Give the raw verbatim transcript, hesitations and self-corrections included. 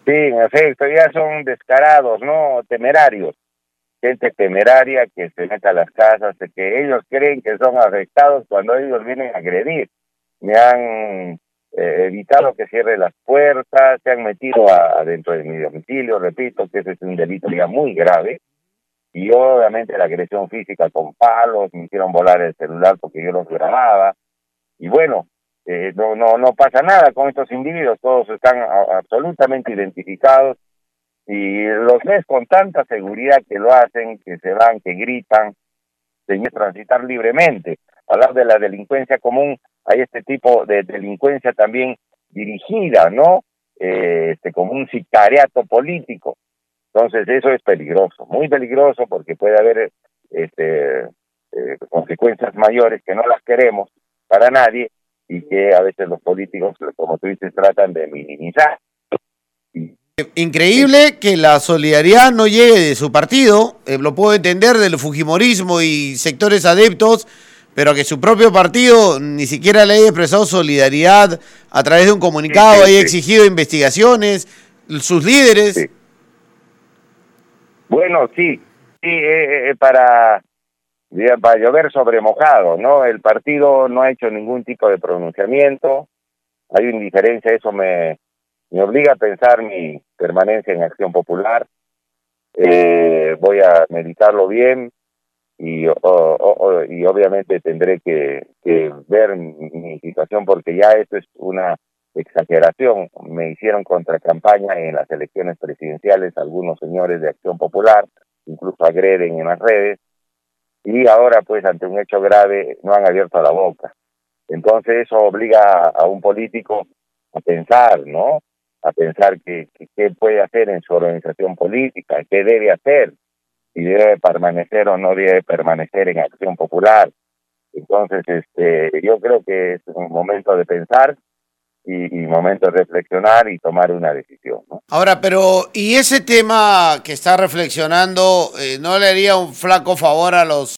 Sí, en efecto, ya son descarados, ¿no? Temerarios. Gente temeraria que se mete a las casas, de que ellos creen que son afectados cuando ellos vienen a agredir. Me han eh, evitado que cierre las puertas, se han metido a, adentro de mi domicilio, repito que ese es un delito ya muy grave, y obviamente la agresión física con palos, me hicieron volar el celular porque yo los grababa, y bueno, eh, no, no, no pasa nada con estos individuos, todos están a, absolutamente identificados, y los ves con tanta seguridad que lo hacen, que se van, que gritan, de transitar libremente. Hablar de la delincuencia común, hay este tipo de delincuencia también dirigida, ¿no? Eh, este, como un sicariato político. Entonces eso es peligroso, muy peligroso, porque puede haber este, eh, consecuencias mayores que no las queremos para nadie y que a veces los políticos, como tú dices, tratan de minimizar. Increíble que la solidaridad no llegue de su partido, eh, lo puedo entender, del fujimorismo y sectores adeptos, pero que su propio partido ni siquiera le haya expresado solidaridad a través de un comunicado, sí, sí, haya sí. exigido investigaciones, sus líderes. Sí. Bueno, sí, sí, eh, eh, para, para llover sobre mojado, ¿no? El partido no ha hecho ningún tipo de pronunciamiento, hay una indiferencia, eso me... me obliga a pensar mi permanencia en Acción Popular. Eh, voy a meditarlo bien y, o, o, y obviamente tendré que, que ver mi, mi situación, porque ya esto es una exageración. Me hicieron contracampaña en las elecciones presidenciales algunos señores de Acción Popular, incluso agreden en las redes, y ahora pues ante un hecho grave no han abierto la boca. Entonces eso obliga a, a un político a pensar, ¿no? A pensar qué que, que puede hacer en su organización política, qué debe hacer, si debe permanecer o no debe permanecer en Acción Popular. Entonces, este, yo creo que es un momento de pensar y, y momento de reflexionar y tomar una decisión, ¿no? Ahora, pero, ¿y ese tema que está reflexionando, eh, no le haría un flaco favor a los